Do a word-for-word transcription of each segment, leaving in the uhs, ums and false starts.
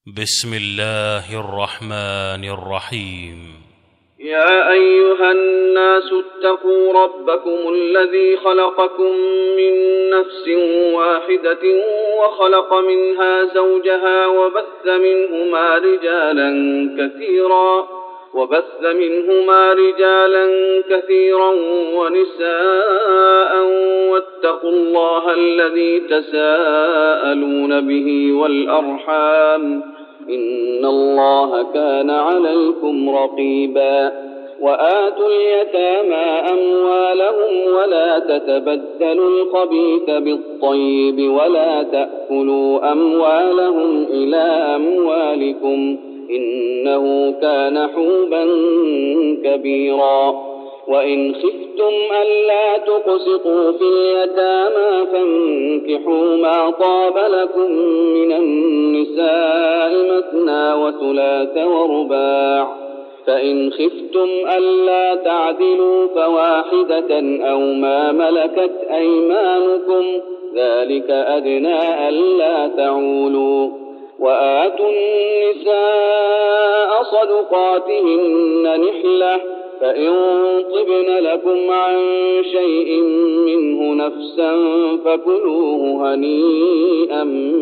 بسم الله الرحمن الرحيم. يا أيها الناس اتقوا ربكم الذي خلقكم من نفس واحدة وخلق منها زوجها وبث منهما رجالا كثيرا وبث منهما رجالا كثيرا ونساء واتقوا الله الذي تساءلون به والأرحام إن الله كان عليكم رقيبا. وآتوا اليتامى أموالهم ولا تتبدلوا الخبيث بالطيب ولا تأكلوا أموالهم إلى أموالكم إنه كان حوبا كبيرا. وإن خفتم ألا تقسطوا في اليتامى فانكحوا ما طاب لكم من النساء مثنى وثلاث ورباع، فإن خفتم ألا تعدلوا فواحدة أو ما ملكت أيمانكم ذلك أدنى ألا تعولوا. وآتوا النساء صدقاتهن نحلة فإن طبن لكم عن شيء منه نفسا فكلوه هنيئا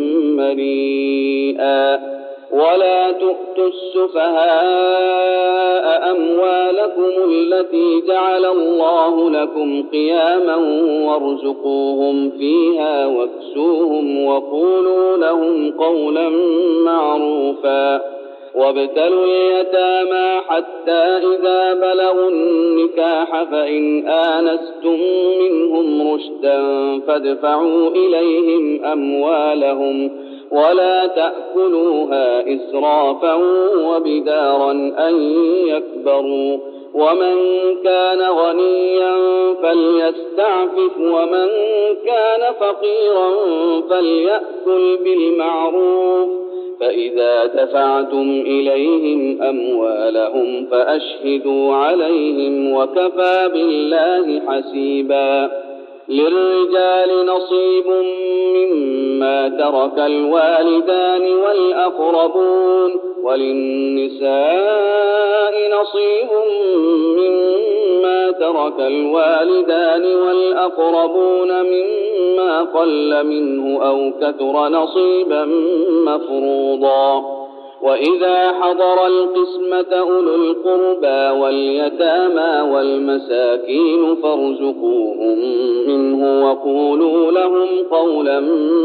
مريئا. ولا تؤتوا السفهاء أموالكم التي جعل الله لكم قياما وارزقوهم فيها واكسوهم وقولوا لهم قولا معروفا. وابتلوا اليتامى حتى إذا بلغوا النكاح فإن آنستم منهم رشدا فادفعوا إليهم أموالهم ولا تأكلوها إسرافا وبدارا أن يكبروا. ومن كان غنيا فليستعفف ومن كان فقيرا فليأكل بالمعروف. فإذا دفعتم إليهم أموالهم فأشهدوا عليهم وكفى بالله حسيبا. للرجال نصيب مما ترك الوالدان والأقربون وللنساء نصيب مما ترك الوالدان والأقربون مما قل منه أو كثر نصيبا مفروضا. وإذا حضر القسمة أولو القربى واليتامى والمساكين فارزقوهم منه وقولوا لهم قولا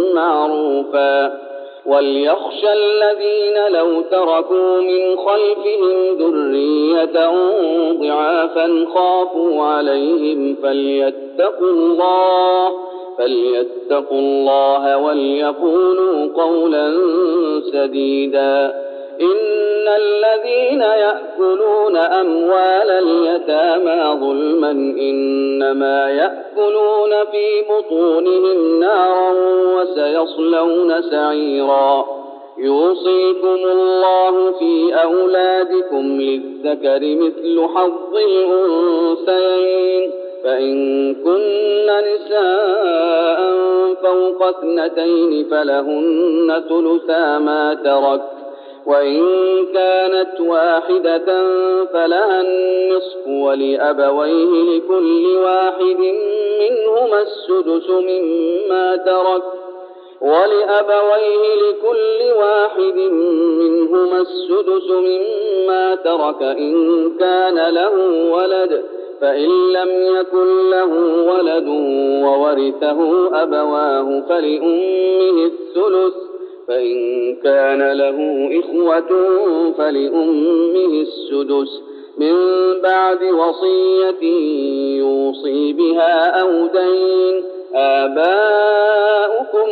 معروفا. وليخشى الذين لو تركوا من خلفهم ذرية ضعافا خافوا عليهم فليتقوا الله فليتقوا الله وليقولوا قولا سديدا. إن الذين يأكلون أموال اليتامى ظلما إنما يأكلون في بطونهم نارا وسيصلون سعيرا. يوصيكم الله في أولادكم للذكر مثل حظ الأنثيين فإن كن نساء فوق اثنتين فلهن ثلثا ما ترك وإن كانت واحدة فلها النصف ولأبويه لكل واحد منهما السدس مما ترك ولأبويه لكل واحد منهما السدس مما ترك إن كان له ولد فإن لم يكن له ولد وورثه أبواه فلأمه الثلث فإن كان له إخوة فلأمه السدس من بعد وصية يوصي بها أو دين. آباؤكم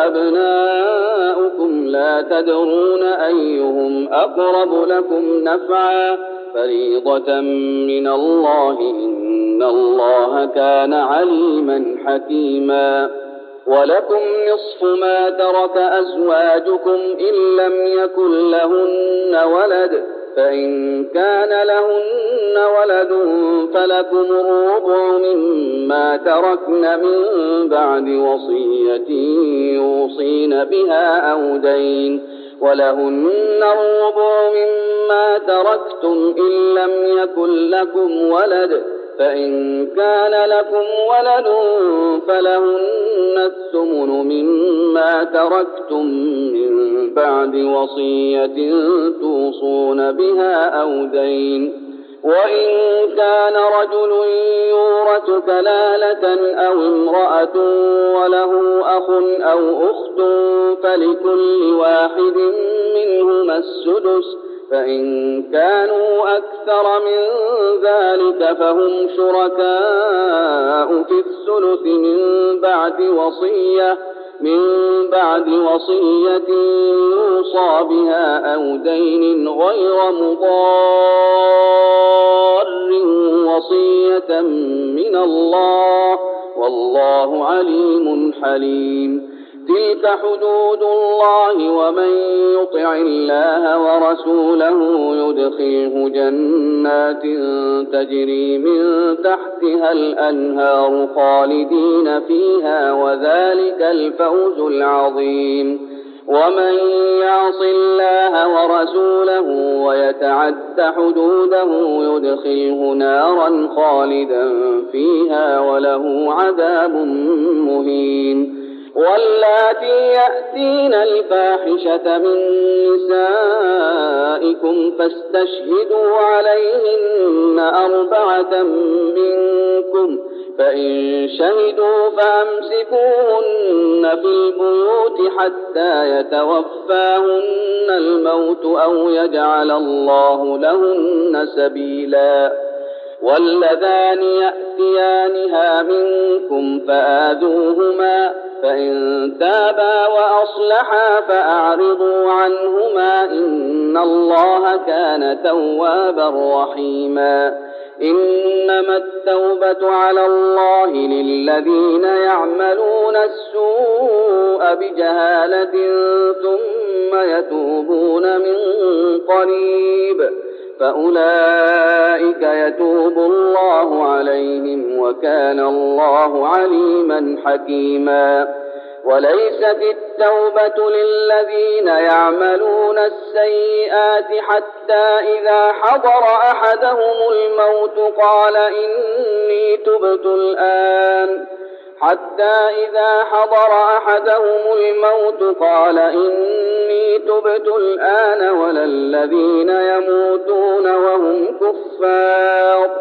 وأبناؤكم لا تدرون أيهم أقرب لكم نفعا فريضة من الله إن الله كان عليما حكيما. ولكم نصف ما ترك أزواجكم إن لم يكن لهن ولد فإن كان لهن ولد فلكم الربع مما تركن من بعد وصية يوصين بها أو دين ولهن الربع مما تركتم إن لم يكن لكم ولد، فإن كان لكم ولد فلهن الثمن مما تركتم من بعد وصية توصون بها أو دين. وإن كان رجل يورث كلالة أو امرأة وله أخ أو أخت فلكل واحد منهما السدس، فإن كانوا أكثر من ذلك فهم شركاء في الثلث من بعد وصية من بعد وصية يوصى بها أو دين غير مضار، وصية من الله والله عليم حليم. تلك حدود الله، ومن يطع الله ورسوله يدخله جنات تجري من تحتها الأنهار خالدين فيها، وذلك الفوز العظيم. ومن يعص الله ورسوله ويتعد حدوده يدخله نارا خالدا فيها وله عذاب مهين. واللاتي يأتين الفاحشة من نسائكم فاستشهدوا عليهن أربعة منكم، فإن شهدوا فأمسكوهن في البيوت حتى يتوفاهن الموت أو يجعل الله لهن سبيلا. واللذان يأتيانها منكم فآذوهما، فإن تابا وأصلحا فأعرضوا عنهما إن الله كان توابا رحيما. إنما التوبة على الله للذين يعملون السوء بجهالة ثم يتوبون من قريب فأولئك يتوب الله عليهم وكان الله عليما حكيما. وليست التوبة للذين يعملون السيئات حتى إذا حضر أحدهم الموت قال إني تبت الآن حتى إذا حضر أحدهم الموت قال إني تبت الآن ولا الذين يموتون وهم كفار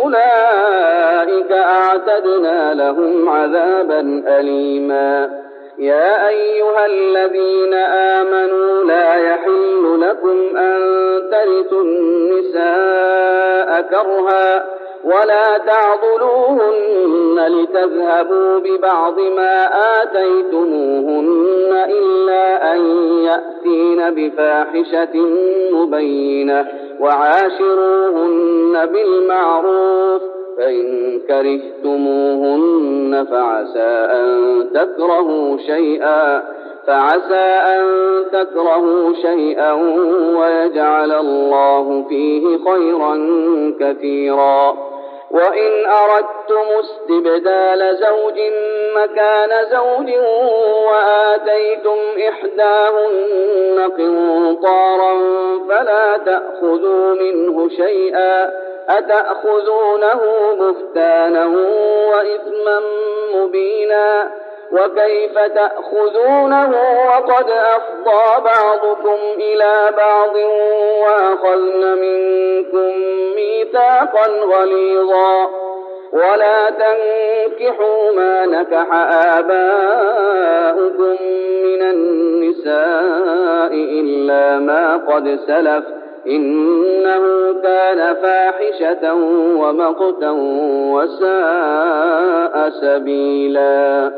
أولئك أعتدنا لهم عذابا أليما. يا أيها الذين آمنوا لا يحل لكم أن ترثوا النساء كرها ولا تعضلوهن لتذهبوا ببعض ما آتيتموهن إلا أن يأتين بفاحشة مبينة وعاشروهن بالمعروف، فإن كرهتموهن فعسى أن تكرهوا شيئا فعسى أن تكرهوا شيئا ويجعل الله فيه خيرا كثيرا. وإن أردتم استبدال زوج مكان زوج وآتيتم إحداهن قنطارا فلا تأخذوا منه شيئا أتأخذونه بهتانا وإثما مبينا. وكيف تأخذونه وقد أفضى بعضكم إلى بعض وأخذن منكم ميثاقا غليظا. ولا تنكحوا ما نكح آباؤكم من النساء إلا ما قد سلف إنه كان فاحشة ومقتا وساء سبيلا.